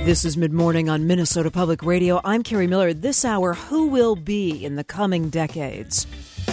This is Mid-Morning on Minnesota Public Radio. I'm Carrie Miller. This hour, who will be in the coming decades?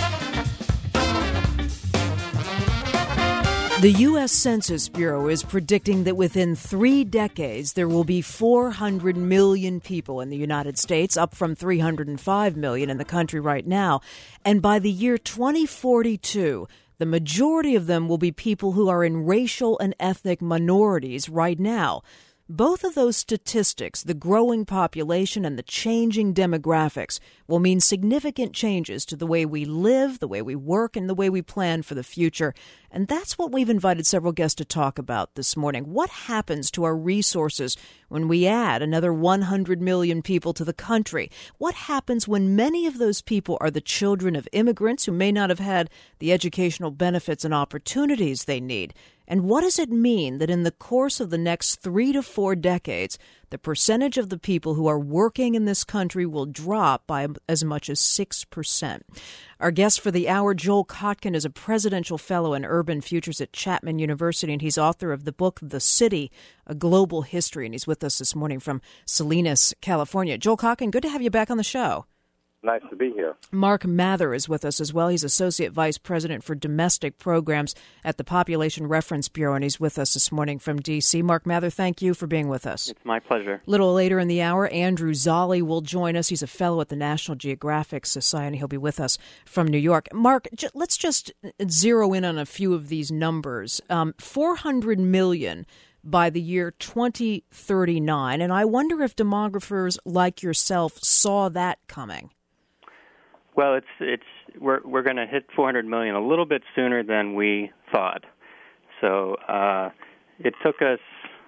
The U.S. Census Bureau is predicting that within 3 decades, there will be 400 million people in the United States, up from 305 million in the country right now. And by the year 2042, the majority of them will be people who are in racial and ethnic minorities right now. Both of those statistics, the growing population and the changing demographics, will mean significant changes to the way we live, the way we work, and the way we plan for the future. And that's what we've invited several guests to talk about this morning. What happens to our resources when we add another 100 million people to the country? What happens when many of those people are the children of immigrants who may not have had the educational benefits and opportunities they need? And what does it mean that in the course of the next 3 to 4 decades, the percentage of the people who are working in this country will drop by as much as 6%? Our guest for the hour, Joel Kotkin, is a presidential fellow in urban futures at Chapman University, and he's author of the book The City, A Global History, and he's with us this morning from Salinas, California. Joel Kotkin, good to have you back on the show. Nice to be here. Mark Mather is with us as well. He's Associate Vice President for Domestic Programs at the Population Reference Bureau, and he's with us this morning from D.C. Mark Mather, thank you for being with us. It's my pleasure. A little later in the hour, Andrew Zolli will join us. He's a fellow at the National Geographic Society. He'll be with us from New York. Mark, let's just zero in on a few of these numbers. 400 million by the year 2039, and I wonder if demographers like yourself saw that coming. Well, we're going to hit 400 million a little bit sooner than we thought. So it took us,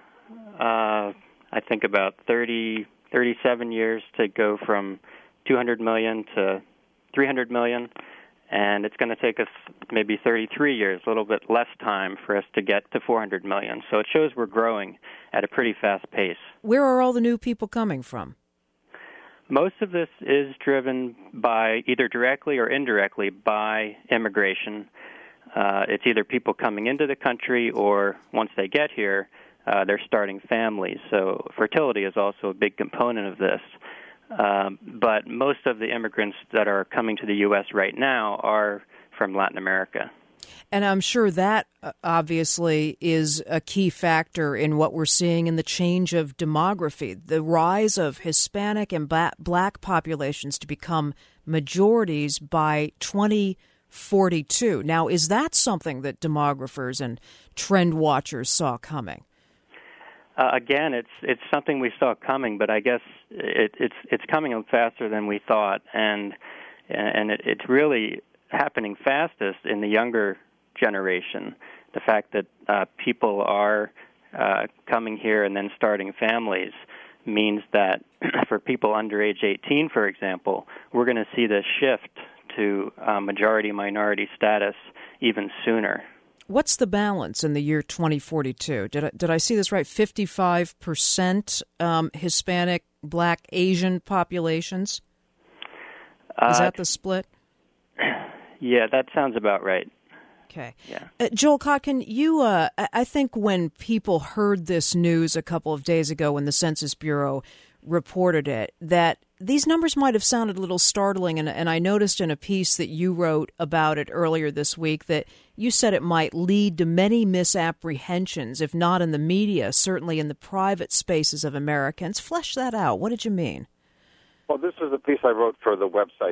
I think, about 37 years to go from 200 million to 300 million, and it's going to take us maybe 33 years, a little bit less time for us to get to 400 million. So it shows we're growing at a pretty fast pace. Where are all the new people coming from? Most of this is driven by either directly or indirectly by immigration. It's either people coming into the country or once they get here, they're starting families. So fertility is also a big component of this. But most of the immigrants that are coming to the U.S. right now are from Latin America. And I'm sure that obviously is a key factor in what we're seeing in the change of demography, the rise of Hispanic and black populations to become majorities by 2042. Now, is that something that demographers and trend watchers saw coming? Again, it's something we saw coming, but I guess it's coming faster than we thought, and it's really happening fastest in the younger generation. The fact that people are coming here and then starting families means that for people under age 18, for example, we're going to see this shift to majority-minority status even sooner. What's the balance in the year 2042? Did I see this right? 55% Hispanic, Black, Asian populations? Is that the split? Yeah, that sounds about right. Okay. Yeah. Joel Kotkin, you, I think when people heard this news a couple of days ago when the Census Bureau reported it, that these numbers might have sounded a little startling, and I noticed in a piece that you wrote about it earlier this week that you said it might lead to many misapprehensions, if not in the media, certainly in the private spaces of Americans. Flesh that out. What did you mean? Well, this is a piece I wrote for the website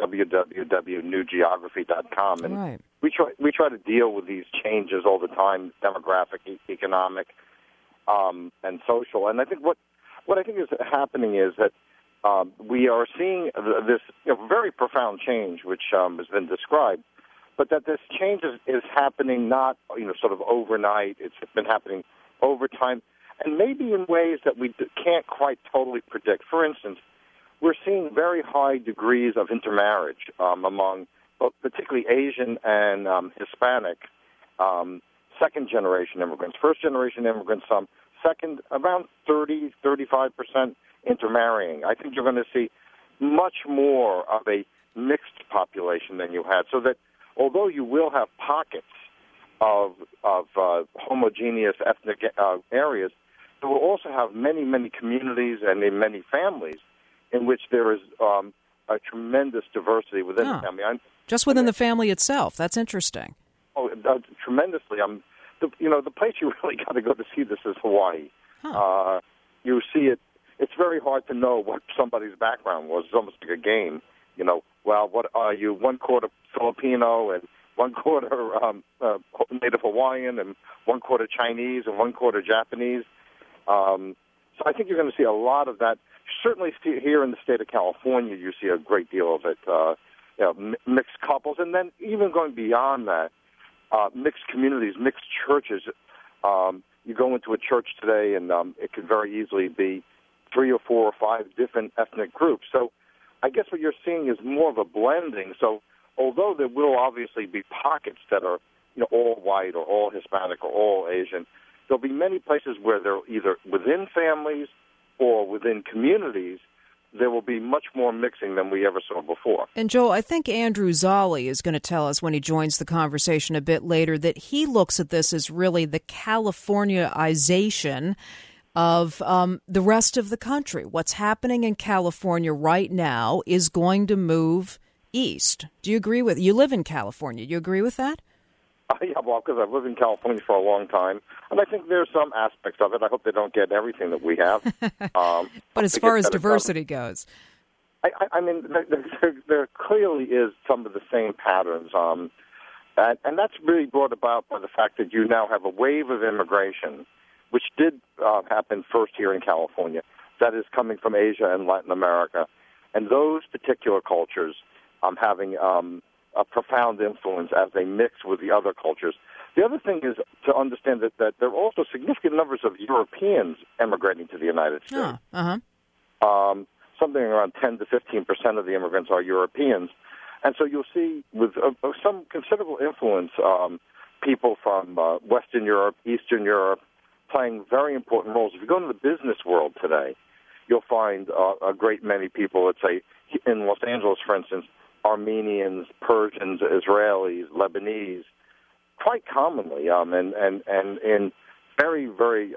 www.newgeography.com, and right. we try to deal with these changes all the time, demographic, economic, and social. And I think what I think is happening is that we are seeing this very profound change, which has been described, but that this change is happening not sort of overnight. It's been happening over time, and maybe in ways that we can't quite totally predict. For instance, we're seeing very high degrees of intermarriage among particularly Asian and Hispanic second-generation immigrants. First-generation immigrants, second, around 35% intermarrying. I think you're going to see much more of a mixed population than you had, so that although you will have pockets of homogeneous ethnic areas, you will also have many, many communities and in many families in which there is a tremendous diversity within the family. Just within the family itself. That's interesting. Oh, tremendously. The place you really got to go to see this is Hawaii. You see it. It's very hard to know what somebody's background was. It's almost like a game. Well, what are you? 1/4 Filipino and 1/4 Native Hawaiian and 1/4 Chinese and 1/4 Japanese. So I think you're going to see a lot of that. Certainly here in the state of California, you see a great deal of it. Mixed couples, and then even going beyond that, mixed communities, mixed churches. You go into a church today, and it could very easily be 3 or 4 or 5 different ethnic groups. So I guess what you're seeing is more of a blending. So although there will obviously be pockets that are all white or all Hispanic or all Asian, there'll be many places where they're either within families or within communities. There will be much more mixing than we ever saw before. And, Joel, I think Andrew Zolli is going to tell us when he joins the conversation a bit later that he looks at this as really the Californiaization of the rest of the country. What's happening in California right now is going to move east. Do you agree with? You live in California. Do you agree with that? Yeah, well, because I've lived in California for a long time, and I think there's some aspects of it. I hope they don't get everything that we have. But as far as diversity goes, I mean, there clearly is some of the same patterns, and that's really brought about by the fact that you now have a wave of immigration, which did happen first here in California, that is coming from Asia and Latin America, and those particular cultures having a profound influence as they mix with the other cultures. The other thing is to understand that there are also significant numbers of Europeans emigrating to the United States. Something around 10 to 15% of the immigrants are Europeans. And so you'll see with some considerable influence people from Western Europe, Eastern Europe, playing very important roles. If you go into the business world today, you'll find a great many people, let's say, in Los Angeles, for instance, Armenians, Persians, Israelis, Lebanese, quite commonly, and in very, very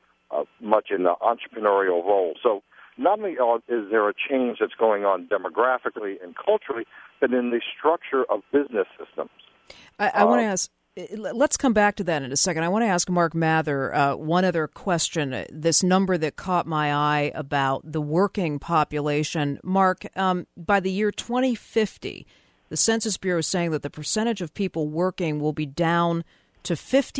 much in the entrepreneurial role. So not only is there a change that's going on demographically and culturally, but in the structure of business systems. I want to ask, let's come back to that in a second. I want to ask Mark Mather one other question, this number that caught my eye about the working population. Mark, by the year 2050, the Census Bureau is saying that the percentage of people working will be down to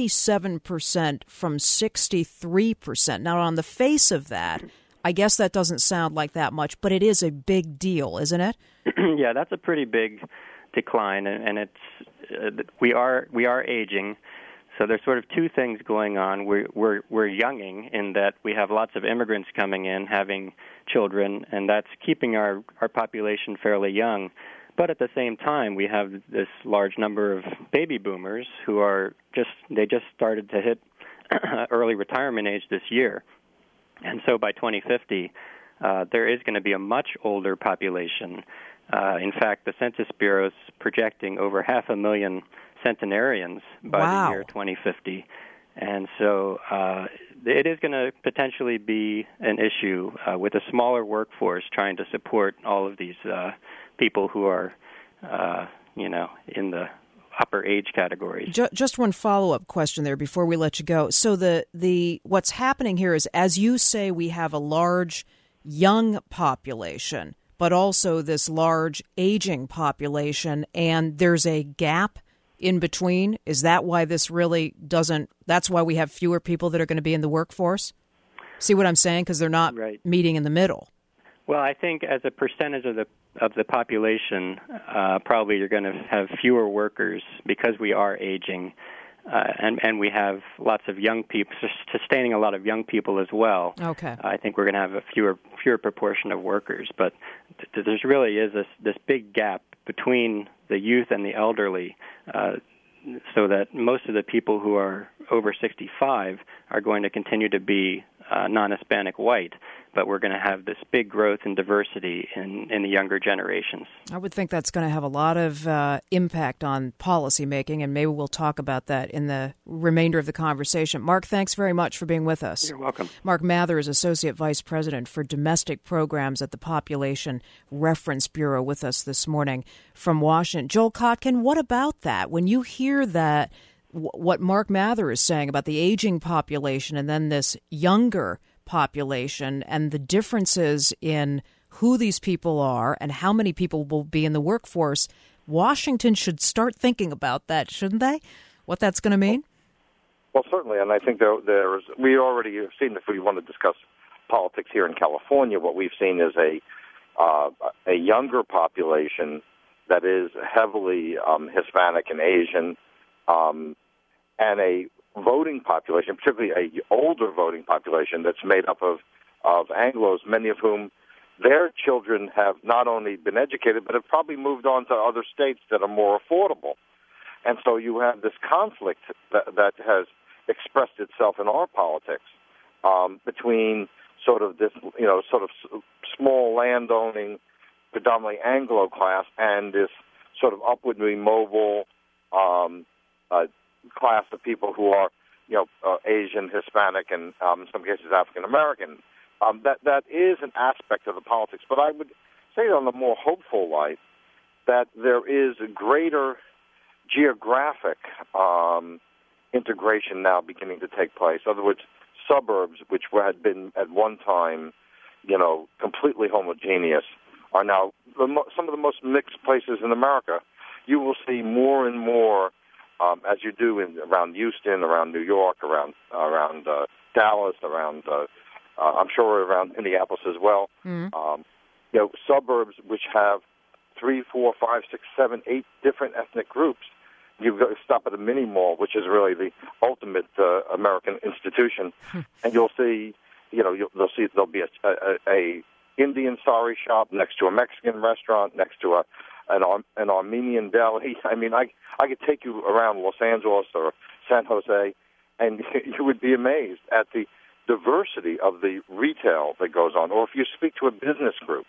57% from 63%. Now, on the face of that, I guess that doesn't sound like that much, but it is a big deal, isn't it? Yeah, that's a pretty big decline, and it's we are aging. So there's sort of two things going on. We're younging in that we have lots of immigrants coming in, having children, and that's keeping our population fairly young. But at the same time, we have this large number of baby boomers who are just started to hit early retirement age this year. And so by 2050, there is going to be a much older population. In fact, the Census Bureau is projecting over 500,000 centenarians by the year 2050. And so it is going to potentially be an issue with a smaller workforce trying to support all of these people who are, in the upper age categories. Just one follow-up question there before we let you go. So the what's happening here is, as you say, we have a large young population, but also this large aging population, and there's a gap in between. Is that why this really doesn't? That's why we have fewer people that are going to be in the workforce? See what I'm saying? Because they're not meeting in the middle. Well, I think as a percentage of the population, probably you're going to have fewer workers because we are aging, and we have lots of young people, sustaining a lot of young people as well. Okay. I think we're going to have a fewer proportion of workers, but there really is this big gap between the youth and the elderly, so that most of the people who are over 65 are going to continue to be non-Hispanic white. but we're going to have this big growth and diversity in the younger generations. I would think that's going to have a lot of impact on policymaking, and maybe we'll talk about that in the remainder of the conversation. Mark, thanks very much for being with us. You're welcome. Mark Mather is Associate Vice President for Domestic Programs at the Population Reference Bureau with us this morning from Washington. Joel Kotkin, what about that? When you hear that, what Mark Mather is saying about the aging population and then this younger population and the differences in who these people are and how many people will be in the workforce, Washington should start thinking about that, shouldn't they? What that's going to mean? Well, certainly, and I think we already have seen, if we want to discuss politics here in California, what we've seen is a younger population that is heavily Hispanic and Asian, and a voting population, particularly a older voting population that's made up of Anglos, many of whom their children have not only been educated, but have probably moved on to other states that are more affordable. And so you have this conflict that has expressed itself in our politics between sort of this, sort of small landowning, predominantly Anglo class, and this sort of upwardly mobile class of people who are, Asian, Hispanic, and in some cases African American. That is an aspect of the politics. But I would say on the more hopeful light that there is a greater geographic integration now beginning to take place. In other words, suburbs, which had been at one time, completely homogeneous, are now some of the most mixed places in America. You will see more and more, as you do around Houston, around New York, around Dallas, around I'm sure around Minneapolis as well. Mm-hmm. Suburbs which have 3, 4, 5, 6, 7, 8 different ethnic groups. You stop at a mini mall, which is really the ultimate American institution, and you'll see, there'll be a Indian sari shop next to a Mexican restaurant, next to an Armenian deli. I mean, I could take you around Los Angeles or San Jose, and you would be amazed at the diversity of the retail that goes on. Or if you speak to a business group,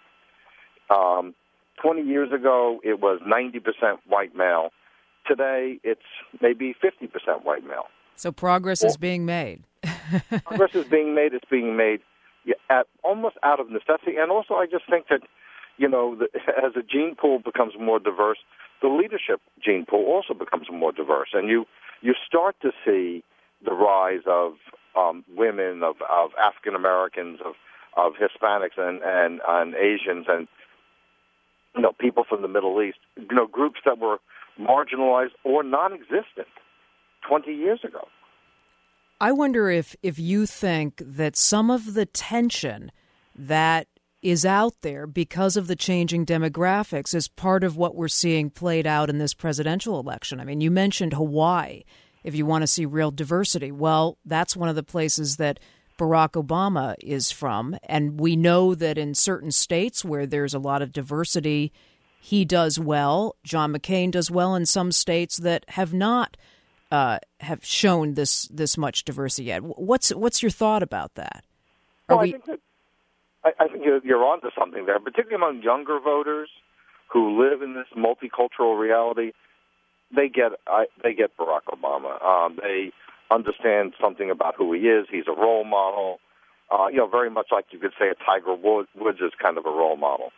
20 years ago it was 90% white male. Today it's maybe 50% white male. So progress is being made. Progress is being made. It's being made almost out of necessity. And also I just think that, as a gene pool becomes more diverse, the leadership gene pool also becomes more diverse. And you start to see the rise of women, of African Americans, of Hispanics and Asians, and people from the Middle East, groups that were marginalized or non-existent 20 years ago. I wonder if you think that some of the tension that is out there because of the changing demographics is part of what we're seeing played out in this presidential election. I mean, you mentioned Hawaii. If you want to see real diversity, well, that's one of the places that Barack Obama is from. And we know that in certain states where there's a lot of diversity, he does well. John McCain does well in some states that have not have shown this much diversity yet. What's your thought about that? I think you're onto something there, particularly among younger voters who live in this multicultural reality. They get Barack Obama. They understand something about who he is. He's a role model. Very much like you could say a Tiger Woods is kind of a role model.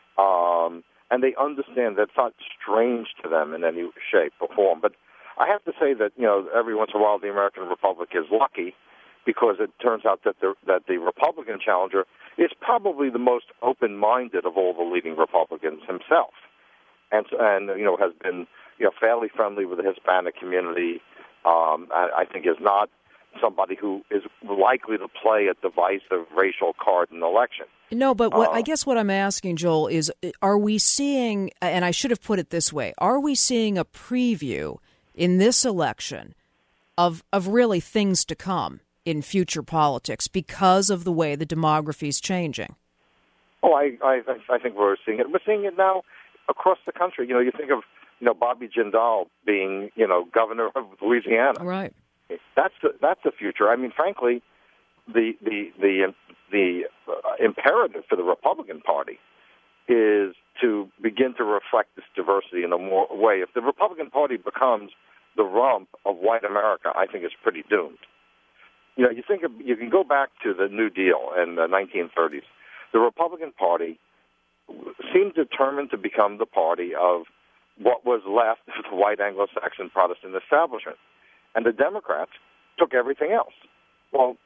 And they understand that's not strange to them in any shape or form. But I have to say that, every once in a while the American Republic is lucky because it turns out that the Republican challenger is probably the most open-minded of all the leading Republicans himself. And has been, fairly friendly with the Hispanic community. I think is not somebody who is likely to play a divisive racial card in an election. No, but I guess what I'm asking, Joel, is are we seeing, and I should have put it this way, are we seeing a preview in this election of really things to come in future politics because of the way the demography is changing? Oh, I think we're seeing it. We're seeing it now across the country. You think of Bobby Jindal being governor of Louisiana. Right. That's the future. I mean, frankly, the imperative for the Republican Party is to begin to reflect this diversity in a more way. If the Republican Party becomes the rump of white America, I think it's pretty doomed. You know, you can go back to the New Deal in the 1930s. The Republican Party seemed determined to become the party of what was left of the white Anglo-Saxon Protestant establishment. And the Democrats took everything else. Well,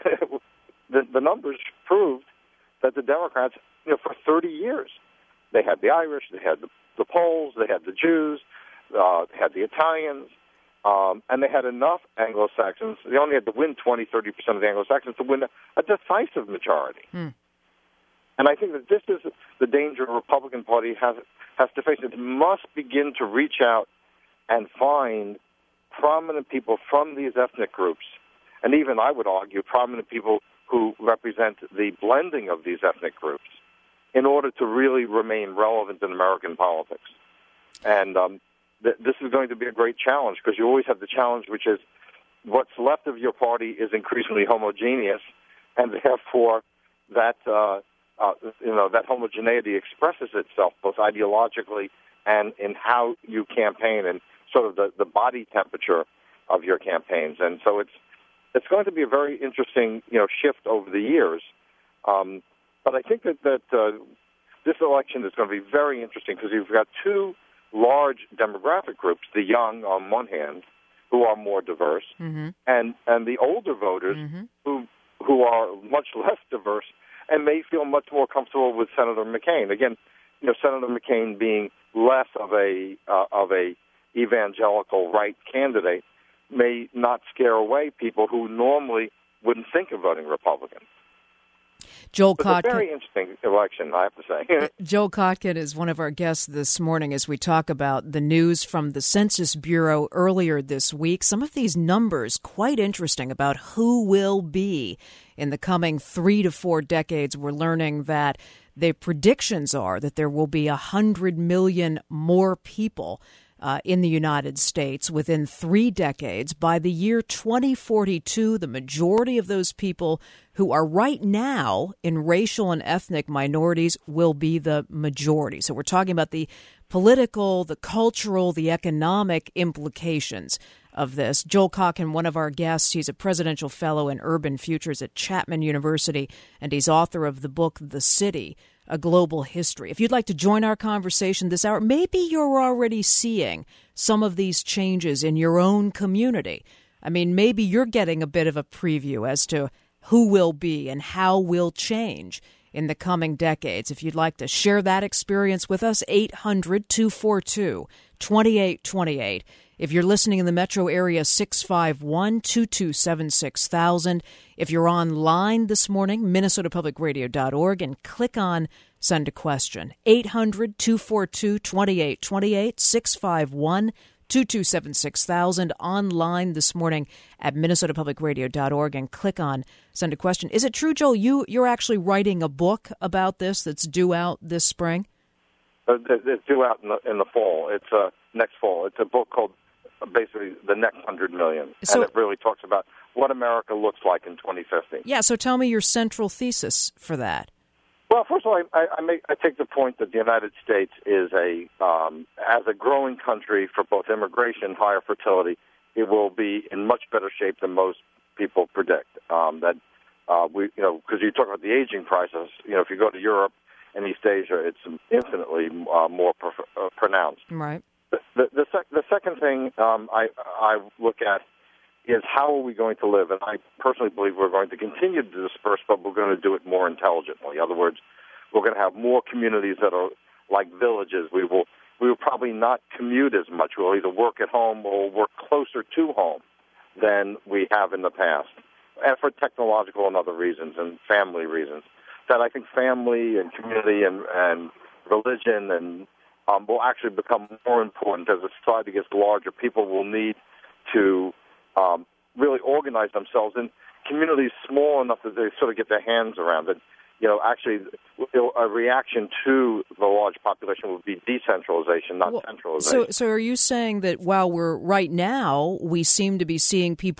the numbers proved that the Democrats, for 30 years, they had the Irish, they had the Poles, they had the Jews, they had the Italians, and they had enough Anglo-Saxons. They only had to win 20, 30% of the Anglo-Saxons to win a decisive majority. And I think that this is the danger the Republican Party has to face. It must begin to reach out and find prominent people from these ethnic groups, and even, I would argue, prominent people who represent the blending of these ethnic groups in order to really remain relevant in American politics. And this is going to be a great challenge, because you always have the challenge, which is what's left of your party is increasingly homogeneous, and therefore that that homogeneity expresses itself both ideologically and in how you campaign and sort of the body temperature of your campaigns. And so it's going to be a very interesting shift over the years. But I think that this election is going to be very interesting, because you've got two large demographic groups: the young on one hand, who are more diverse, and the older voters who are much less diverse and may feel much more comfortable with Senator McCain. Again, Senator McCain being less of a evangelical right candidate may not scare away people who normally wouldn't think of voting Republican. Joel It's Kotkin. a very interesting election, I have to say. Joel Kotkin is one of our guests this morning as we talk about the news from the Census Bureau earlier this week. Some of these numbers quite interesting about who will be in the coming 3 to 4 decades. We're learning that the predictions are that there will be 100 million more people in the United States within 3 decades. By the year 2042, the majority of those people who are right now in racial and ethnic minorities will be the majority. So we're talking about the political, the cultural, the economic implications of this. Joel Kotkin, one of our guests, he's a presidential fellow in urban futures at Chapman University, and he's author of the book The City, A Global History. If you'd like to join our conversation this hour, maybe you're already seeing some of these changes in your own community. I mean, maybe you're getting a bit of a preview as to who will be and how will change in the coming decades. If you'd like to share that experience with us, 800-242-2828. If you're listening in the metro area, 651-227-6000. If you're online this morning, minnesotapublicradio.org, and click on Send a Question. 800-242-2828, 651-227-6000. Online this morning at minnesotapublicradio.org, and click on Send a Question. Is it true, Joel, you're actually writing a book about this that's due out this spring? It's due out in the fall. It's next fall. It's a book called basically The Next 100 Million. And it really talks about what America looks like in 2050. Yeah, so tell me your central thesis for that. Well, first of all, I take the point that the United States is as a growing country for both immigration, higher fertility, it will be in much better shape than most people predict. Because you talk about the aging process. If you go to Europe and East Asia, it's infinitely more pronounced. Right. The second thing I look at is how are we going to live? And I personally believe we're going to continue to disperse, but we're going to do it more intelligently. In other words, we're going to have more communities that are like villages. We will probably not commute as much. We'll either work at home or work closer to home than we have in the past, and for technological and other reasons and family reasons. That I think family and community and religion and will actually become more important as the society gets larger. People will need to really organize themselves in communities small enough that they sort of get their hands around it. Actually, a reaction to the large population would be decentralization, not centralization. So are you saying that while we're right now, we seem to be seeing people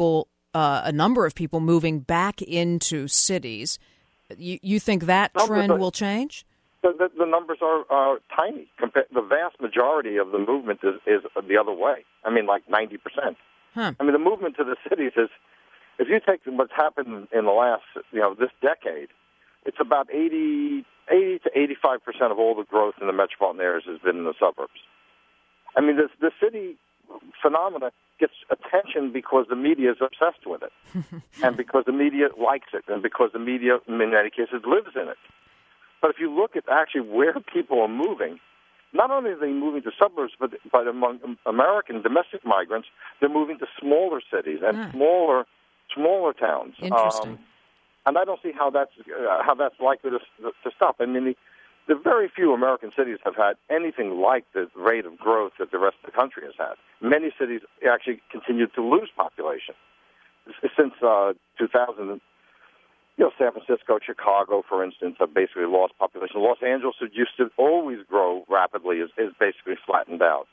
a number of people moving back into cities. You think that trend will change? The numbers are tiny. The vast majority of the movement is the other way. I mean, like 90%. Huh. I mean, the movement to the cities is, if you take what's happened in the last, this decade, it's about 80 to 85% of all the growth in the metropolitan areas has been in the suburbs. I mean, the city phenomena gets attention because the media is obsessed with it, and because the media likes it, and because the media, in many cases, lives in it. But if you look at actually where people are moving, not only are they moving to suburbs, but among American domestic migrants, they're moving to smaller cities and smaller towns. Interesting. And I don't see how that's likely to stop. I mean, the very few American cities have had anything like the rate of growth that the rest of the country has had. Many cities actually continued to lose population since 2000. San Francisco, Chicago, for instance, have basically lost population. Los Angeles, who used to always grow rapidly, is basically flattened out.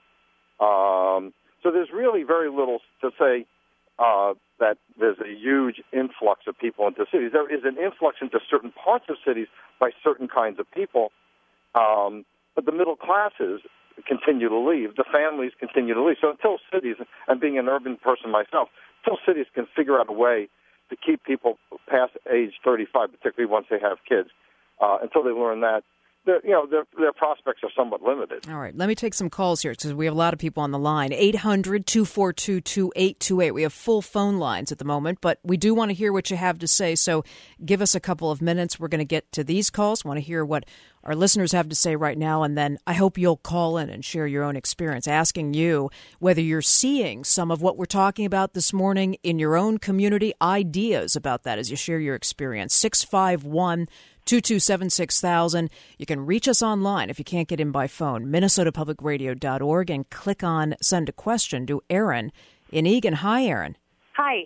So there's really very little to say that there's a huge influx of people into cities. There is an influx into certain parts of cities by certain kinds of people, but the middle classes continue to leave. The families continue to leave. So until cities, and being an urban person myself, until cities can figure out a way to keep people past age 35, particularly once they have kids, until they learn that, their prospects are somewhat limited. All right. Let me take some calls here because we have a lot of people on the line. 800-242-2828. We have full phone lines at the moment, but we do want to hear what you have to say. So give us a couple of minutes. We're going to get to these calls. Want to hear what our listeners have to say right now, and then I hope you'll call in and share your own experience, asking you whether you're seeing some of what we're talking about this morning in your own community, ideas about that as you share your experience. 651-227-6000. You can reach us online if you can't get in by phone, minnesotapublicradio.org, and click on Send a Question to Aaron in Eagan. Hi, Aaron. Hi.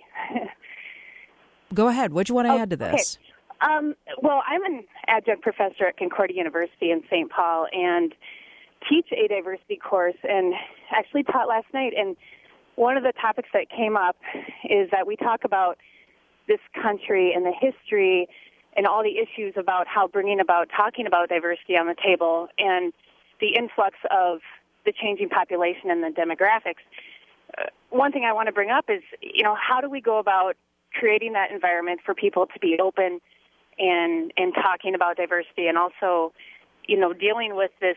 Go ahead. What do you want to add to this? Okay. Well, I'm an adjunct professor at Concordia University in St. Paul and teach a diversity course, and actually taught last night. And one of the topics that came up is that we talk about this country and the history and all the issues about how talking about diversity on the table and the influx of the changing population and the demographics. One thing I want to bring up is, how do we go about creating that environment for people to be open and talking about diversity, and also, dealing with this,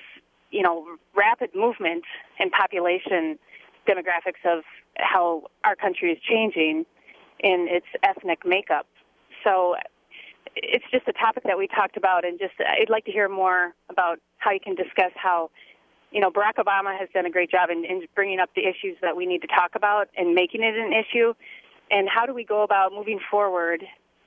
rapid movement in population demographics of how our country is changing in its ethnic makeup. So it's just a topic that we talked about, and I'd like to hear more about how you can discuss how, Barack Obama has done a great job in bringing up the issues that we need to talk about and making it an issue, and how do we go about moving forward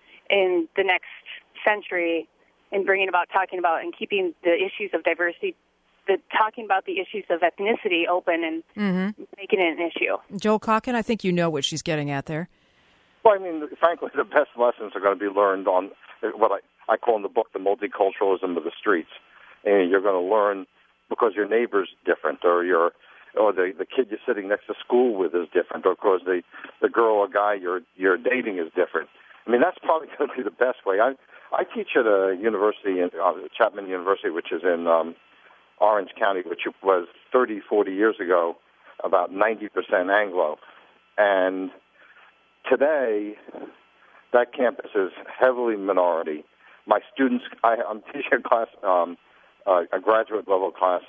in the next century in bringing about talking about and keeping the issues of diversity, talking about the issues of ethnicity open and making it an issue. Joel Cocken, I think you know what she's getting at there. Well, I mean, frankly, the best lessons are going to be learned on what I call in the book the multiculturalism of the streets. And you're going to learn because your neighbor's different, or the kid you're sitting next to school with is different, or because the girl or guy you're dating is different. I mean, that's probably going to be the best way. I teach at a university, Chapman University, which is in Orange County, which was 30, 40 years ago, about 90% Anglo. And today, that campus is heavily minority. My students, I'm teaching a class, a graduate-level class.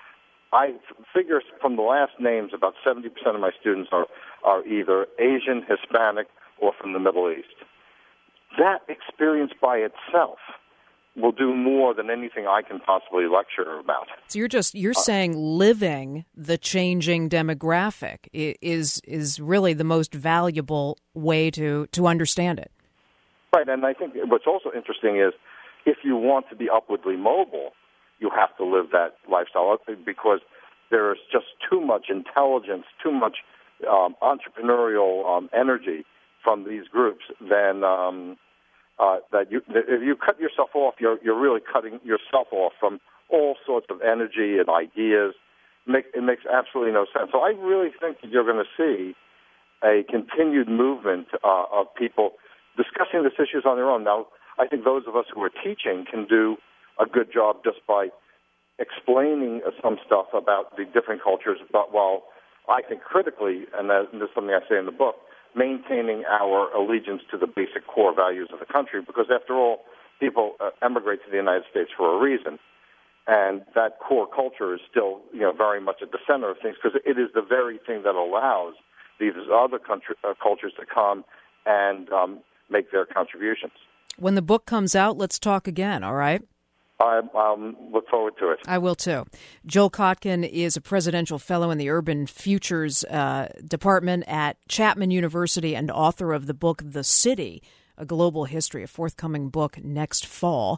I figure from the last names, about 70% of my students are either Asian, Hispanic, or from the Middle East. That experience by itself will do more than anything I can possibly lecture about. So you're saying living the changing demographic is really the most valuable way to understand it. Right, and I think what's also interesting is if you want to be upwardly mobile, you have to live that lifestyle because there is just too much intelligence, too much entrepreneurial energy from these groups, then if you cut yourself off, you're really cutting yourself off from all sorts of energy and ideas. It makes absolutely no sense. So I really think that you're going to see a continued movement of people discussing these issues on their own. Now, I think those of us who are teaching can do a good job just by explaining some stuff about the different cultures, but while I think critically, and this is something I say in the book, maintaining our allegiance to the basic core values of the country, because after all, people emigrate to the United States for a reason. And that core culture is still, very much at the center of things, because it is the very thing that allows these other cultures to come and make their contributions. When the book comes out, let's talk again, all right? I look forward to it. I will, too. Joel Kotkin is a presidential fellow in the Urban Futures Department at Chapman University and author of the book The City, A Global History, a forthcoming book next fall,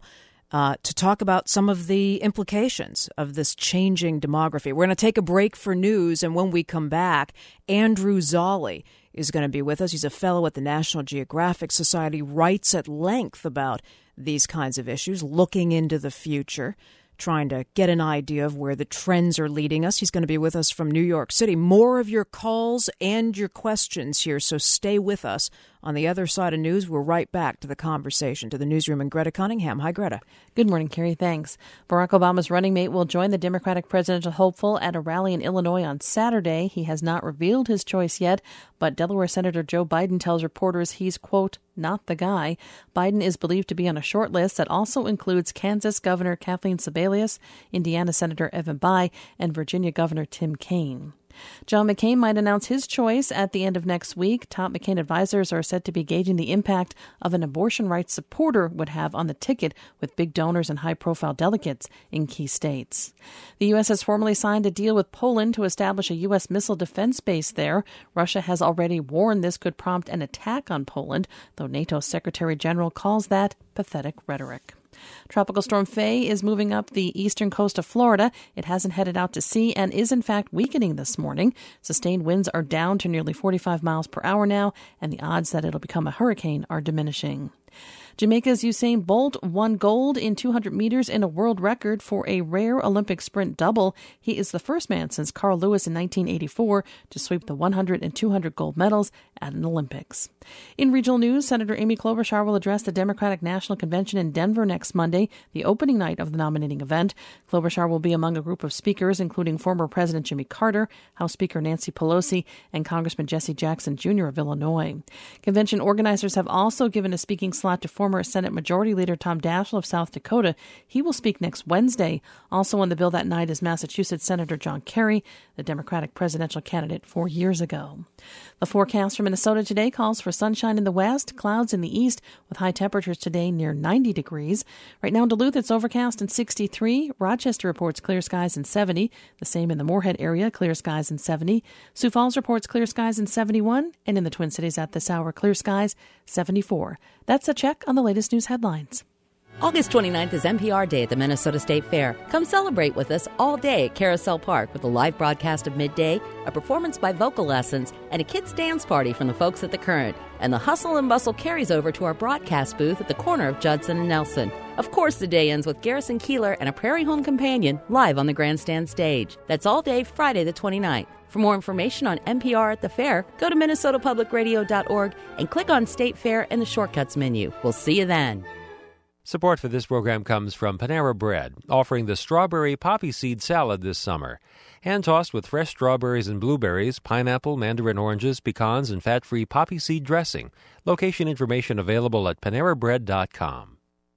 to talk about some of the implications of this changing demography. We're going to take a break for news, and when we come back, Andrew Zolli is going to be with us. He's a fellow at the National Geographic Society, writes at length about these kinds of issues, looking into the future, trying to get an idea of where the trends are leading us. He's going to be with us from New York City. More of your calls and your questions here, so stay with us. On the other side of news, we're right back to the conversation, to the newsroom and Greta Cunningham. Hi, Greta. Good morning, Carrie. Thanks. Barack Obama's running mate will join the Democratic presidential hopeful at a rally in Illinois on Saturday. He has not revealed his choice yet, but Delaware Senator Joe Biden tells reporters he's, quote, not the guy. Biden is believed to be on a short list that also includes Kansas Governor Kathleen Sebelius, Indiana Senator Evan Bayh, and Virginia Governor Tim Kaine. John McCain might announce his choice at the end of next week. Top McCain advisors are said to be gauging the impact of an abortion rights supporter would have on the ticket with big donors and high-profile delegates in key states. The U.S. has formally signed a deal with Poland to establish a U.S. missile defense base there. Russia has already warned this could prompt an attack on Poland, though NATO Secretary General calls that pathetic rhetoric. Tropical Storm Faye is moving up the eastern coast of Florida. It hasn't headed out to sea and is in fact weakening this morning. Sustained winds are down to nearly 45 miles per hour now, and the odds that it'll become a hurricane are diminishing. Jamaica's Usain Bolt won gold in 200 meters in a world record for a rare Olympic sprint double. He is the first man since Carl Lewis in 1984 to sweep the 100 and 200 gold medals at an Olympics. In regional news, Senator Amy Klobuchar will address the Democratic National Convention in Denver next Monday, the opening night of the nominating event. Klobuchar will be among a group of speakers, including former President Jimmy Carter, House Speaker Nancy Pelosi, and Congressman Jesse Jackson Jr. of Illinois. Convention organizers have also given a speaking slot to former Senate Majority Leader Tom Daschle of South Dakota. He will speak next Wednesday. Also on the bill that night is Massachusetts Senator John Kerry, the Democratic presidential candidate 4 years ago. The forecast for Minnesota today calls for sunshine in the west, clouds in the east, with high temperatures today near 90 degrees. Right now in Duluth, it's overcast and 63. Rochester reports clear skies and 70. The same in the Moorhead area, clear skies and 70. Sioux Falls reports clear skies and 71. And in the Twin Cities at this hour, clear skies, 74. That's a check on the latest news headlines. August 29th is NPR Day at the Minnesota State Fair. Come celebrate with us all day at Carousel Park with a live broadcast of midday, a performance by Vocal Lessons, and a kids' dance party from the folks at The Current. And the hustle and bustle carries over to our broadcast booth at the corner of Judson and Nelson. Of course, the day ends with Garrison Keillor and a Prairie Home Companion live on the grandstand stage. That's all day Friday the 29th. For more information on NPR at the fair, go to minnesotapublicradio.org and click on State Fair in the Shortcuts menu. We'll see you then. Support for this program comes from Panera Bread, offering the strawberry poppy seed salad this summer. Hand-tossed with fresh strawberries and blueberries, pineapple, mandarin oranges, pecans, and fat-free poppy seed dressing. Location information available at PaneraBread.com.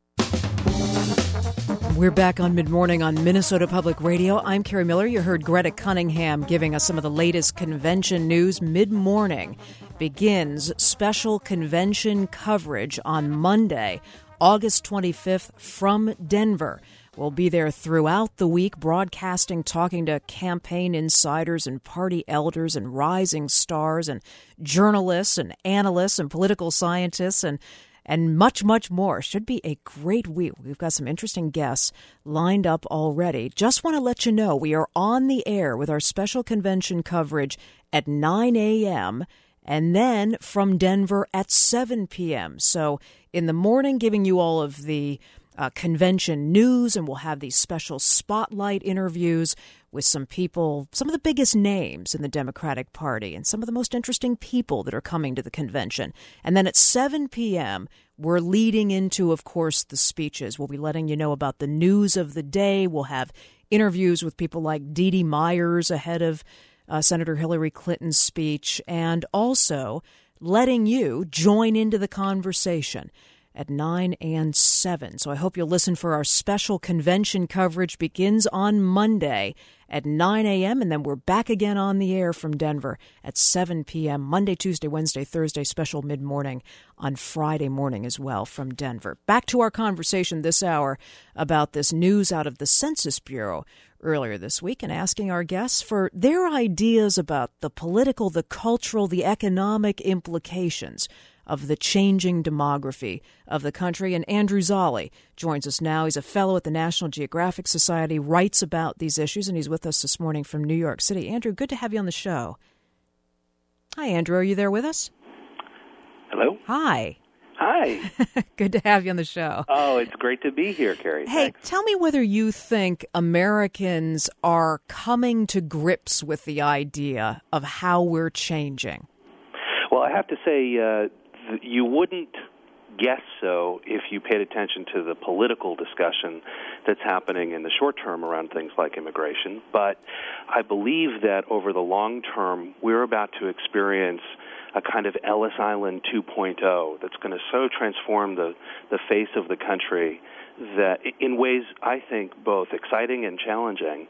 We're back on Mid-Morning on Minnesota Public Radio. I'm Carrie Miller. You heard Greta Cunningham giving us some of the latest convention news. Mid-Morning begins special convention coverage on Monday, August 25th from Denver. We'll be there throughout the week, broadcasting, talking to campaign insiders and party elders and rising stars and journalists and analysts and political scientists and much, much more. Should be a great week. We've got some interesting guests lined up already. Just want to let you know we are on the air with our special convention coverage at 9 a.m., and then from Denver at 7 p.m. So in the morning, giving you all of the convention news, and we'll have these special spotlight interviews with some people, some of the biggest names in the Democratic Party and some of the most interesting people that are coming to the convention. And then at 7 p.m., we're leading into, of course, the speeches. We'll be letting you know about the news of the day. We'll have interviews with people like Dee Dee Myers ahead of Senator Hillary Clinton's speech, and also letting you join into the conversation at 9 and 7. So I hope you'll listen for our special convention coverage. Begins on Monday at 9 a.m., and then we're back again on the air from Denver at 7 p.m. Monday, Tuesday, Wednesday, Thursday, special mid-morning on Friday morning as well from Denver. Back to our conversation this hour about this news out of the Census Bureau earlier this week, and asking our guests for their ideas about the political, the cultural, the economic implications of the changing demography of the country. And Andrew Zolli joins us now. He's a fellow at the National Geographic Society, writes about these issues, and he's with us this morning from New York City. Andrew, good to have you on the show. Hi, Andrew. Are you there with us? Hello? Hi. Hi. Good to have you on the show. Oh, it's great to be here, Carrie. Hey, Thanks. tell me whether you think Americans are coming to grips with the idea of how we're changing. Well, I have to say, you wouldn't guess so if you paid attention to the political discussion that's happening in the short term around things like immigration. But I believe that over the long term, we're about to experience a kind of Ellis Island 2.0 that's going to so transform the face of the country that in ways I think both exciting and challenging,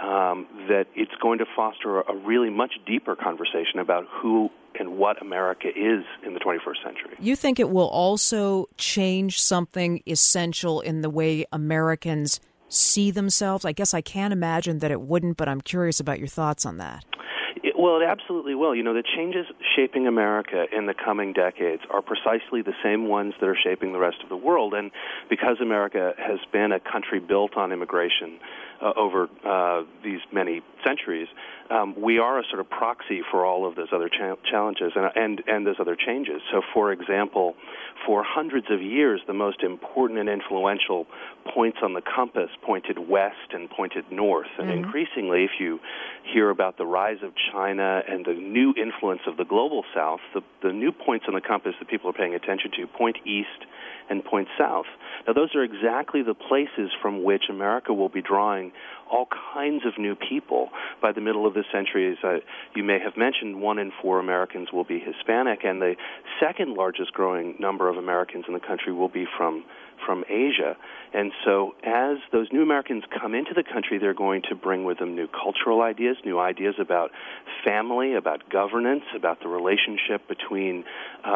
that it's going to foster a really much deeper conversation about who and what America is in the 21st century. You think it will also change something essential in the way Americans see themselves? I guess I can't imagine that it wouldn't, but I'm curious about your thoughts on that. Well, it absolutely will. You know, the changes shaping America in the coming decades are precisely the same ones that are shaping the rest of the world. And because America has been a country built on immigration over these many centuries, we are a sort of proxy for all of those other challenges and those other changes. So, for example, for hundreds of years, the most important and influential points on the compass pointed west and pointed north. And increasingly, if you hear about the rise of China and the new influence of the global south, the new points on the compass that people are paying attention to point east and point south. Now, those are exactly the places from which America will be drawing all kinds of new people by the middle of the century. As you may have mentioned, 1 in 4 Americans will be Hispanic, and the second largest growing number of Americans in the country will be from Asia. And so as those new Americans come into the country, they're going to bring with them new cultural ideas, new ideas about family, about governance, about the relationship between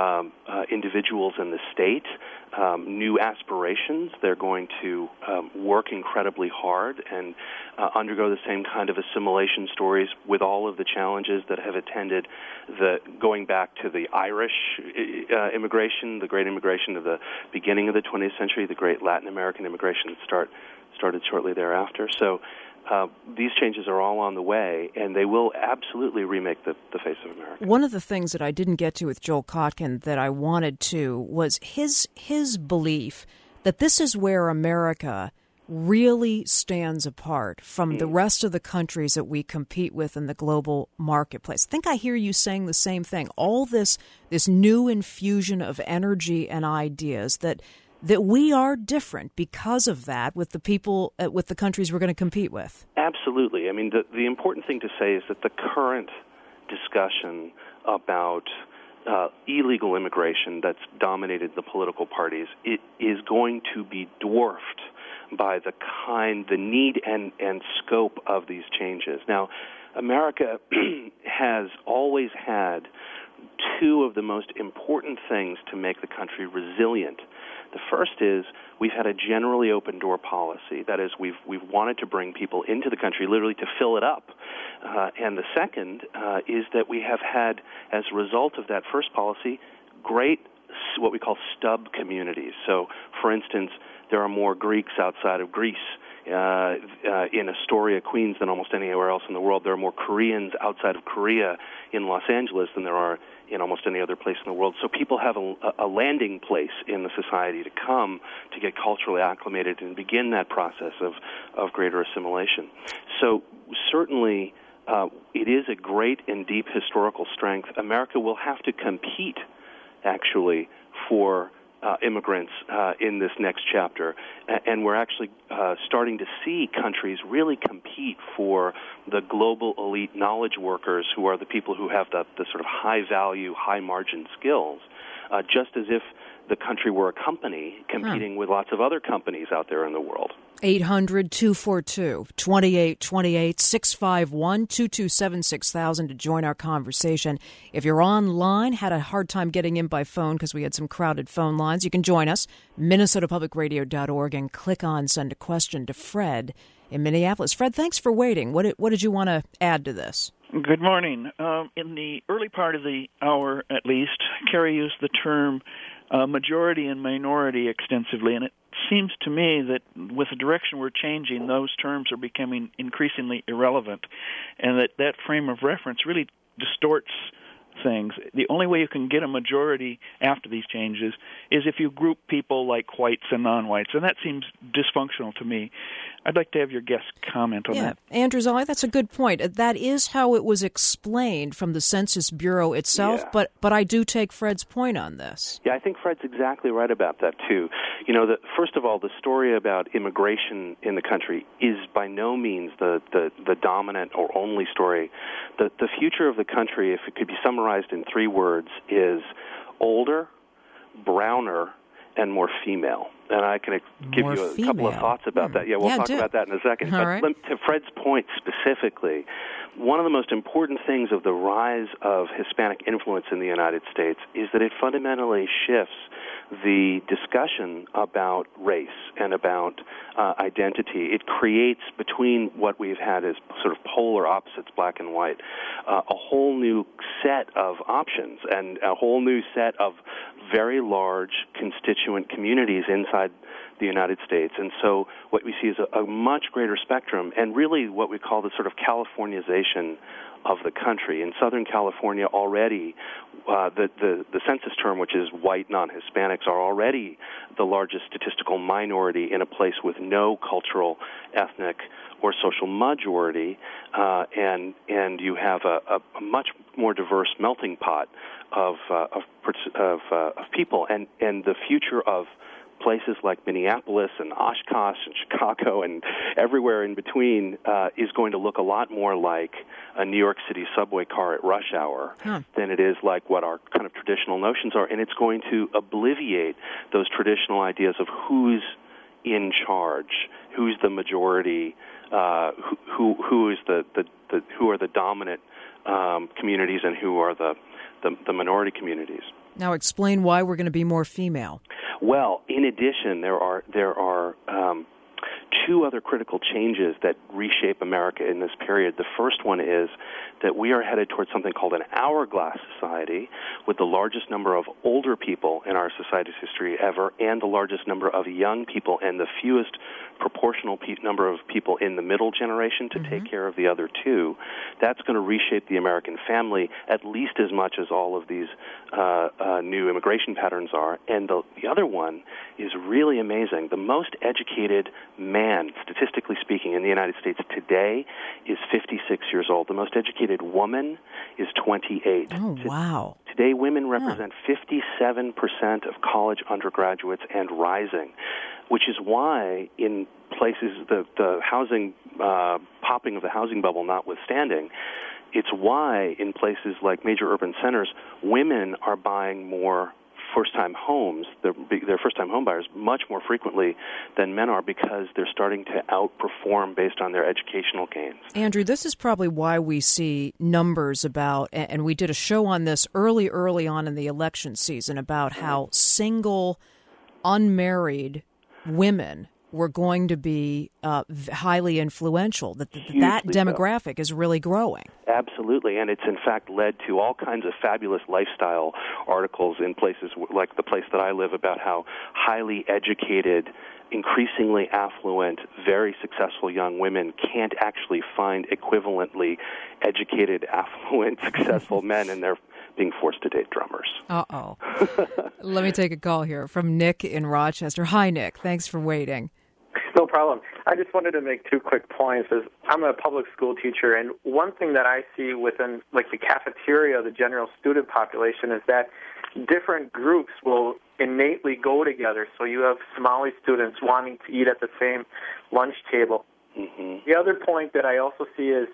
individuals and the state, new aspirations. They're going to work incredibly hard and undergo the same kind of assimilation stories with all of the challenges that have attended going back to the Irish immigration, the great immigration of the beginning of the 20th century, the great Latin American immigration that started shortly thereafter. So these changes are all on the way, and they will absolutely remake the face of America. One of the things that I didn't get to with Joel Kotkin that I wanted to was his belief that this is where America really stands apart from the rest of the countries that we compete with in the global marketplace. I think I hear you saying the same thing. All this new infusion of energy and ideas that we are different because of that with the people, with the countries we're going to compete with. Absolutely. I mean, the important thing to say is that the current discussion about illegal immigration that's dominated the political parties, it is going to be dwarfed by the need and scope of these changes. Now, America has always had two of the most important things to make the country resilient. The first is we've had a generally open door policy. That is, we've wanted to bring people into the country literally to fill it up. And the second is that we have had, as a result of that first policy, great what we call stub communities. So, for instance, there are more Greeks outside of Greece in Astoria, Queens, than almost anywhere else in the world. There are more Koreans outside of Korea in Los Angeles than there are in almost any other place in the world. So people have a landing place in the society to come to get culturally acclimated and begin that process of greater assimilation. So certainly it is a great and deep historical strength. America will have to compete, actually, for immigrants in this next chapter, and we're actually starting to see countries really compete for the global elite knowledge workers, who are the people who have the sort of high-value, high-margin skills, just as if the country were a company competing with lots of other companies out there in the world. 800-242-2828, 651-2276,000 to join our conversation. If you're online, had a hard time getting in by phone because we had some crowded phone lines, you can join us, minnesotapublicradio.org, and click on Send a Question to Fred in Minneapolis. Fred, thanks for waiting. What did you want to add to this? Good morning. In the early part of the hour, at least, Kerry used the term majority and minority extensively, and it seems to me that with the direction we're changing, those terms are becoming increasingly irrelevant, and that frame of reference really distorts things. The only way you can get a majority after these changes is if you group people like whites and non-whites, and that seems dysfunctional to me. I'd like to have your guest comment on that. Andrew Zolli, that's a good point. That is how it was explained from the Census Bureau itself, but I do take Fred's point on this. Yeah, I think Fred's exactly right about that, too. You know, first of all, the story about immigration in the country is by no means the dominant or only story. The future of the country, if it could be summarized in 3 words, is older, browner, and more female. And I can give you a couple of thoughts about that. Yeah, we'll talk about that in a second. But to Fred's point specifically, one of the most important things of the rise of Hispanic influence in the United States is that it fundamentally shifts the discussion about race and about identity. It creates, between what we've had as sort of polar opposites, black and white, a whole new set of options and a whole new set of very large constituent communities inside the United States. And so what we see is a much greater spectrum, and really what we call the sort of Californization of the country. In Southern California already, the census term, which is white non-Hispanics, are already the largest statistical minority in a place with no cultural, ethnic, or social majority, and you have a much more diverse melting pot of people, and the future of places like Minneapolis and Oshkosh and Chicago and everywhere in between is going to look a lot more like a New York City subway car at rush hour than it is like what our kind of traditional notions are, and it's going to obliviate those traditional ideas of who's in charge, who's the majority, who is who are the dominant communities, and who are the minority communities. Now explain why we're going to be more female. Well, in addition, there are 2 other critical changes that reshape America in this period. The first one is that we are headed towards something called an hourglass society, with the largest number of older people in our society's history ever, and the largest number of young people, and the fewest proportional number of people in the middle generation to take care of the other 2. That's going to reshape the American family at least as much as all of these new immigration patterns are. And the other one is really amazing. The most educated man, statistically speaking, in the United States today is 56 years old. The most educated woman is 28. Oh, wow. Today, women represent 57% of college undergraduates and rising, which is why in places, the housing, popping of the housing bubble notwithstanding, it's why in places like major urban centers, women are buying more first-time homes, they're first-time home buyers much more frequently than men are, because they're starting to outperform based on their educational gains. Andrew, this is probably why we see numbers about, and we did a show on this early on in the election season, about how single, unmarried women were going to be highly influential, that demographic is really growing. Absolutely, and it's in fact led to all kinds of fabulous lifestyle articles in places like the place that I live about how highly educated, increasingly affluent, very successful young women can't actually find equivalently educated, affluent, successful men, and they're being forced to date drummers. Uh-oh. Let me take a call here from Nick in Rochester. Hi, Nick. Thanks for waiting. No problem. I just wanted to make 2 quick points. I'm a public school teacher, and one thing that I see within like the cafeteria of the general student population is that different groups will innately go together. So you have Somali students wanting to eat at the same lunch table. Mm-hmm. The other point that I also see is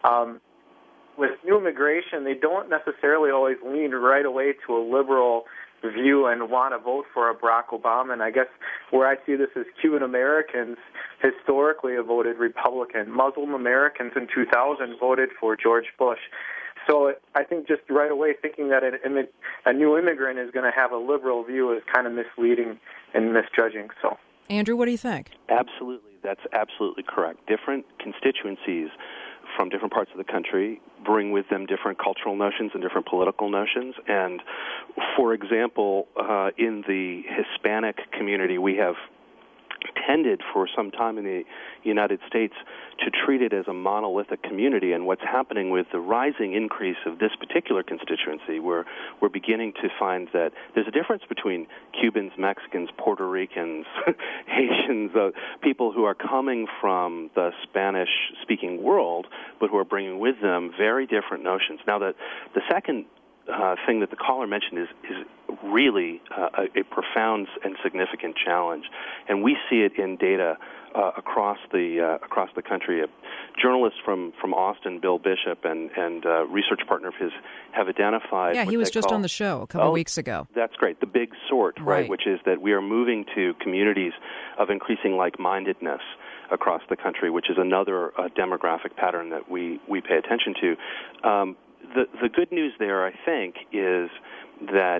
with new immigration, they don't necessarily always lean right away to a liberal view and want to vote for a Barack Obama. And I guess where I see this is Cuban Americans historically have voted Republican. Muslim Americans in 2000 voted for George Bush. So I think just right away thinking that a new immigrant is going to have a liberal view is kind of misleading and misjudging. So, Andrew, what do you think? Absolutely. That's absolutely correct. Different constituencies from different parts of the country bring with them different cultural notions and different political notions. And, for example, in the Hispanic community, we have tended for some time in the United States to treat it as a monolithic community. And what's happening with the rising increase of this particular constituency, we're beginning to find that there's a difference between Cubans, Mexicans, Puerto Ricans, Haitians, people who are coming from the Spanish-speaking world, but who are bringing with them very different notions. Now, the second thing that the caller mentioned is really a profound and significant challenge, and we see it in data across the country. A journalist from Austin, Bill Bishop, and research partner of his have identified. Yeah, he was just on the show a couple weeks ago. That's great. The big sort, right? Which is that we are moving to communities of increasing like-mindedness across the country, which is another demographic pattern that we pay attention to. The good news there, I think, is that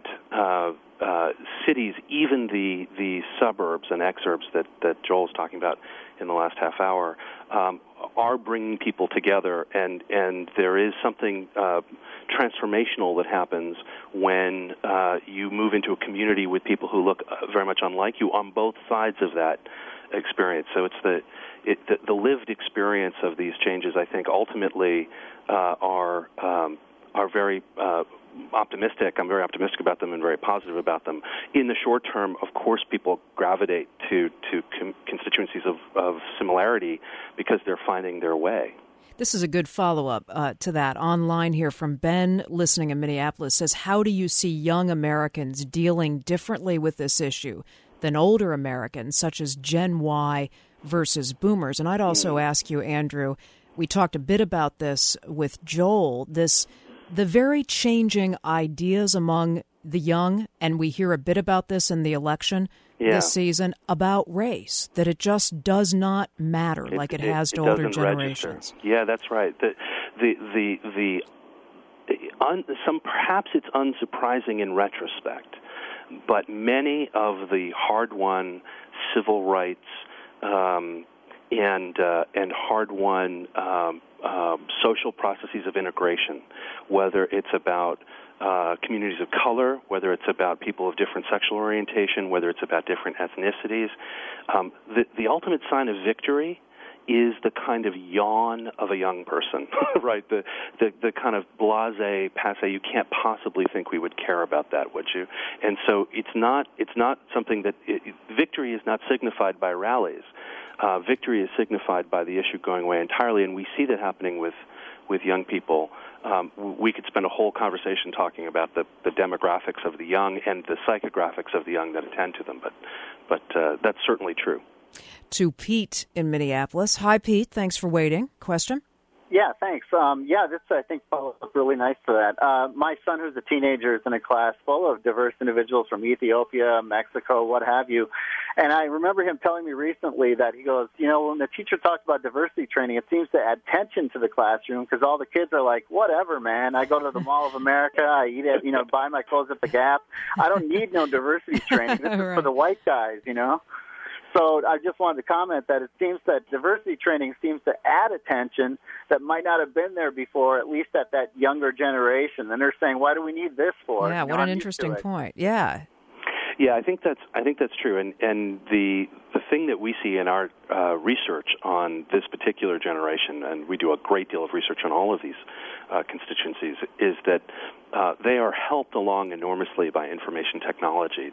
cities, even the suburbs and exurbs that Joel's talking about in the last half hour, are bringing people together, and there is something transformational that happens when you move into a community with people who look very much unlike you on both sides of that experience. So it's the lived experience of these changes, I think, ultimately are very optimistic. I'm very optimistic about them and very positive about them. In the short term, of course, people gravitate to constituencies of similarity because they're finding their way. This is a good follow-up to that. Online here from Ben, listening in Minneapolis, says, how do you see young Americans dealing differently with this issue than older Americans, such as Gen Y versus Boomers? And I'd also ask you, Andrew, we talked a bit about this with Joel, the very changing ideas among the young, and we hear a bit about this in the election this season, about race, that it just does not matter like it has to older generations. Register. Yeah, that's right. Perhaps it's unsurprising in retrospect, but many of the hard-won civil rights and hard-won social processes of integration, whether it's about communities of color, whether it's about people of different sexual orientation, whether it's about different ethnicities. The ultimate sign of victory is the kind of yawn of a young person, right? The kind of blasé, passé. You can't possibly think we would care about that, would you? And so it's not something that victory is not signified by rallies. Victory is signified by the issue going away entirely, and we see that happening with young people. We could spend a whole conversation talking about the demographics of the young and the psychographics of the young that attend to them, but that's certainly true. To Pete in Minneapolis. Hi, Pete. Thanks for waiting. Question? Yeah, thanks. This, I think, follows up really nice for that. My son, who's a teenager, is in a class full of diverse individuals from Ethiopia, Mexico, what have you. And I remember him telling me recently that he goes, when the teacher talks about diversity training, it seems to add tension to the classroom because all the kids are like, whatever, man. I go to the Mall of America. I eat it, buy my clothes at the Gap. I don't need no diversity training. This is for the white guys, So I just wanted to comment that it seems that diversity training seems to add attention that might not have been there before, at least at that younger generation. And they're saying, "Why do we need this for?" Yeah, what an interesting point. Yeah. Yeah, I think that's true, and the thing that we see in our research on this particular generation, and we do a great deal of research on all of these constituencies, is that they are helped along enormously by information technology.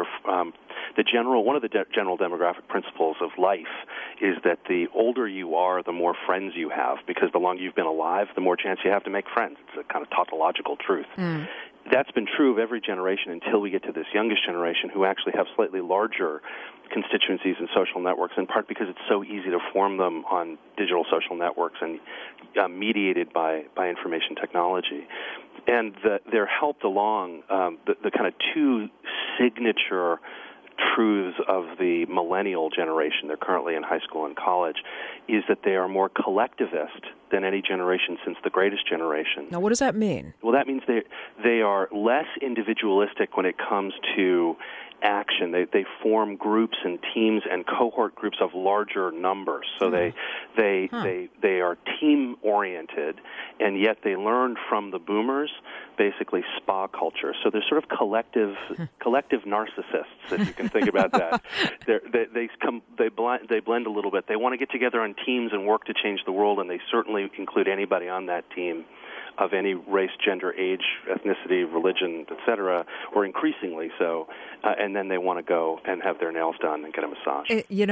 One of the general demographic principles of life is that the older you are, the more friends you have, because the longer you've been alive, the more chance you have to make friends. It's a kind of tautological truth. That's been true of every generation until we get to this youngest generation, who actually have slightly larger constituencies and social networks, in part because it's so easy to form them on digital social networks and mediated by information technology. And they're helped along the kind of two signature truths of the millennial generation, they're currently in high school and college, is that they are more collectivist than any generation since the greatest generation. Now, what does that mean? Well, that means they are less individualistic when it comes to action. They form groups and teams and cohort groups of larger numbers. So they are team oriented, and yet they learn from the boomers, basically spa culture. So they're sort of collective narcissists, if you can think about that. They blend a little bit. They want to get together on teams and work to change the world, and they certainly include anybody on that team of any race, gender, age, ethnicity, religion, etc., or increasingly so, and then they want to go and have their nails done and get a massage.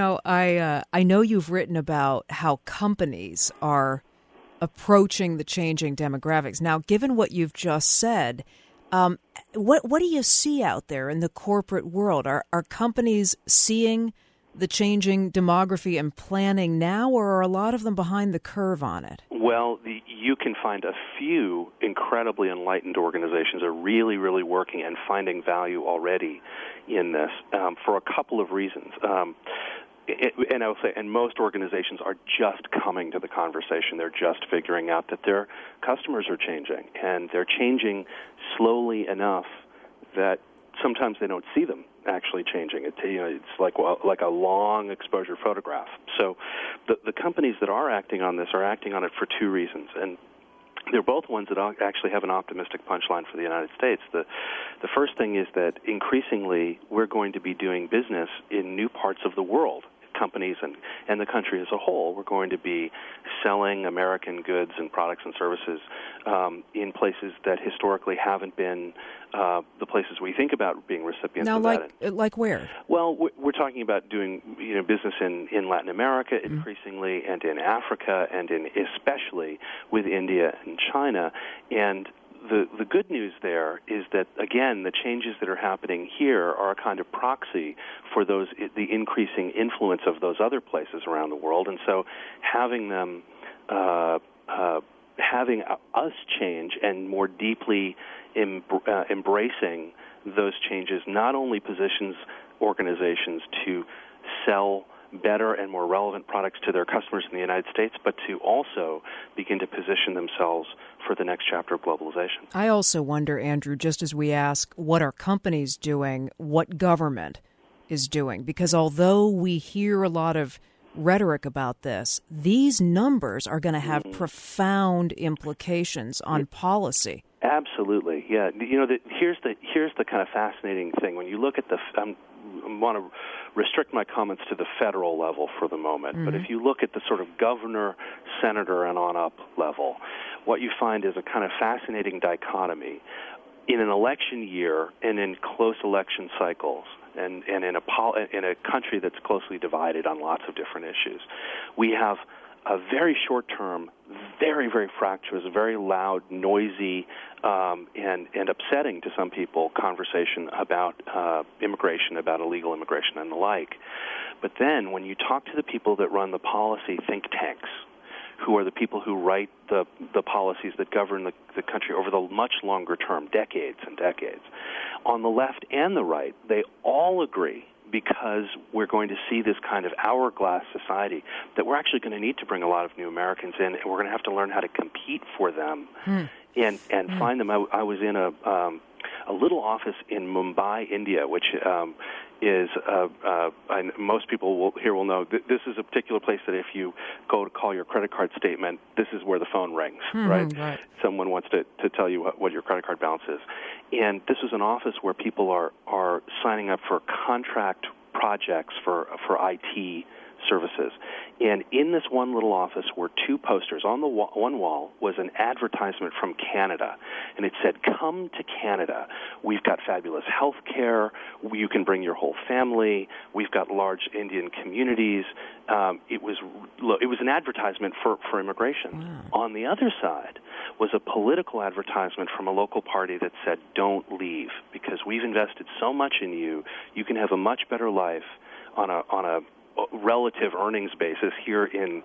I know you've written about how companies are approaching the changing demographics. Now, given what you've just said, what do you see out there in the corporate world? Are companies seeing the changing demography and planning now, or are a lot of them behind the curve on it? Well, you can find a few incredibly enlightened organizations are really, really working and finding value already in this for a couple of reasons. And I will say, and most organizations are just coming to the conversation. They're just figuring out that their customers are changing, and they're changing slowly enough that sometimes they don't see them actually changing. It's like a long exposure photograph. So the companies that are acting on this are acting on it for two reasons, and they're both ones that actually have an optimistic punchline for the United States. The first thing is that increasingly we're going to be doing business in new parts of the world. Companies and the country as a whole, we're going to be selling American goods and products and services in places that historically haven't been the places we think about being recipients of that. Now, like where? Well, we're talking about doing business in Latin America increasingly, and in Africa, and in especially with India and China. And the good news there is that, again, the changes that are happening here are a kind of proxy for the increasing influence of those other places around the world. And so having them, having us change and more deeply embracing those changes not only positions organizations to sell better and more relevant products to their customers in the United States, but to also begin to position themselves for the next chapter of globalization. I also wonder, Andrew, just as we ask what are companies doing, what government is doing, because although we hear a lot of rhetoric about this, these numbers are going to have profound implications on policy. Absolutely, yeah. Here's the kind of fascinating thing. When you look at I want to restrict my comments to the federal level for the moment, but if you look at the sort of governor, senator, and on up level, what you find is a kind of fascinating dichotomy. In an election year and in close election cycles, and in a country that's closely divided on lots of different issues, we have a very short-term, very, very fractious, very loud, noisy, and upsetting to some people conversation about immigration, about illegal immigration and the like. But then when you talk to the people that run the policy think tanks, who are the people who write the policies that govern the country over the much longer term, decades and decades, on the left and the right, they all agree, because we're going to see this kind of hourglass society, that we're actually going to need to bring a lot of new Americans in, and we're going to have to learn how to compete for them and find them. I was in a little office in Mumbai, India, which is most people here will know this is a particular place that if you go to call your credit card statement, this is where the phone rings, right? Someone wants to tell you what your credit card balance is. And this is an office where people are signing up for contract projects for IT services. And in this one little office were two posters. On the one wall was an advertisement from Canada, and it said, "Come to Canada. We've got fabulous health care. You can bring your whole family. We've got large Indian communities." It was an advertisement for immigration. Wow. On the other side was a political advertisement from a local party that said, "Don't leave, because we've invested so much in you. You can have a much better life on a relative earnings basis here in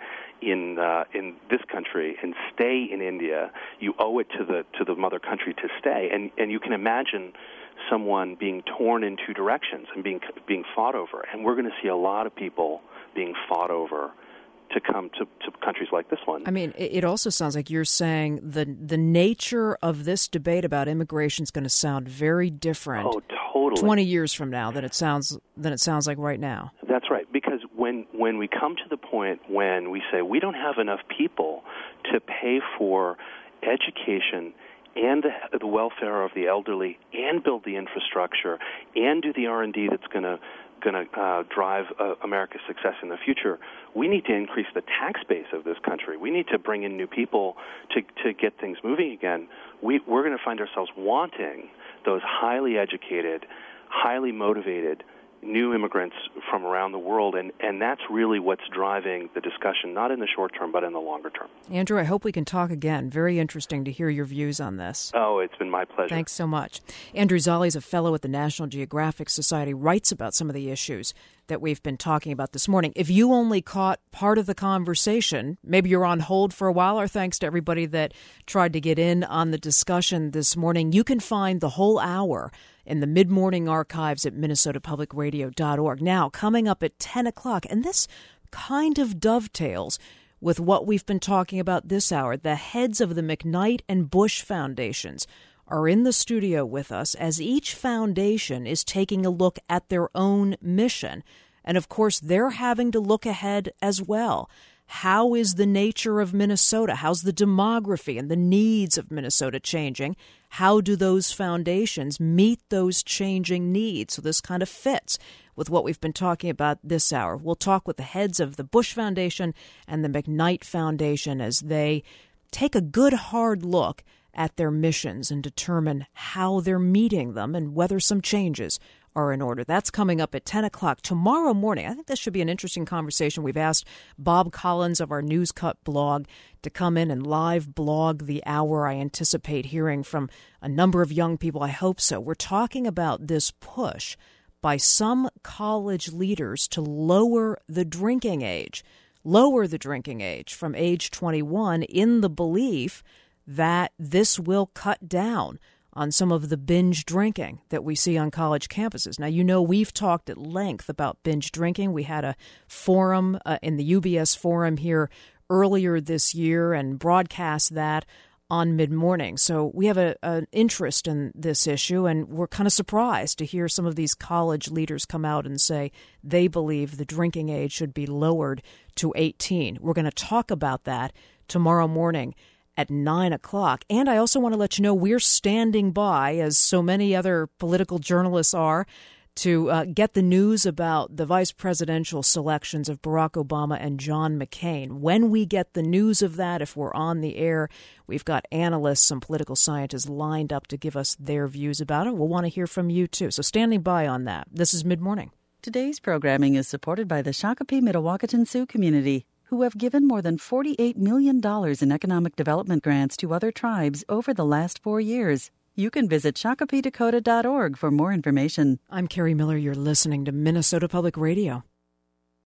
this country, and stay in India. You owe it to the mother country to stay." And you can imagine someone being torn in two directions and being fought over. And we're going to see a lot of people being fought over to come to countries like this one. I mean, it also sounds like you're saying the nature of this debate about immigration is going to sound very different. Oh, totally. 20 years from now than it sounds like right now. That's right, because when we come to the point when we say we don't have enough people to pay for education and the welfare of the elderly, and build the infrastructure, and do the R&D that's going to drive America's success in the future, we need to increase the tax base of this country. We need to bring in new people to get things moving again. We're going to find ourselves wanting those highly educated, highly motivated new immigrants from around the world, and that's really what's driving the discussion, not in the short term, but in the longer term. Andrew, I hope we can talk again. Very interesting to hear your views on this. Oh, it's been my pleasure. Thanks so much. Andrew Zolli is a fellow at the National Geographic Society, writes about some of the issues that we've been talking about this morning. If you only caught part of the conversation, maybe you're on hold for a while, our thanks to everybody that tried to get in on the discussion this morning. You can find the whole hour in the mid-morning archives at minnesotapublicradio.org. Now, coming up at 10 o'clock, and this kind of dovetails with what we've been talking about this hour, the heads of the McKnight and Bush Foundations are in the studio with us as each foundation is taking a look at their own mission. And, of course, they're having to look ahead as well. How is the nature of Minnesota? How's the demography and the needs of Minnesota changing? How do those foundations meet those changing needs? So this kind of fits with what we've been talking about this hour. We'll talk with the heads of the Bush Foundation and the McKnight Foundation as they take a good hard look at their missions and determine how they're meeting them and whether some changes are in order. That's coming up at 10 o'clock tomorrow morning. I think this should be an interesting conversation. We've asked Bob Collins of our News Cut blog to come in and live blog the hour. I anticipate hearing from a number of young people. I hope so. We're talking about this push by some college leaders to lower the drinking age from age 21 in the belief that this will cut down on some of the binge drinking that we see on college campuses. Now, you know, we've talked at length about binge drinking. We had a forum in the UBS forum here earlier this year and broadcast that on mid-morning. So we have an interest in this issue, and we're kind of surprised to hear some of these college leaders come out and say they believe the drinking age should be lowered to 18. We're going to talk about that tomorrow morning at 9 o'clock. And I also want to let you know we're standing by, as so many other political journalists are, to get the news about the vice presidential selections of Barack Obama and John McCain. When we get the news of that, if we're on the air, we've got analysts, some political scientists lined up to give us their views about it. We'll want to hear from you, too. So standing by on that. This is Mid-Morning. Today's programming is supported by the Shakopee Mdewakanton Sioux community, who have given more than $48 million in economic development grants to other tribes over the last 4 years. You can visit shakopeedakota.org for more information. I'm Carrie Miller. You're listening to Minnesota Public Radio.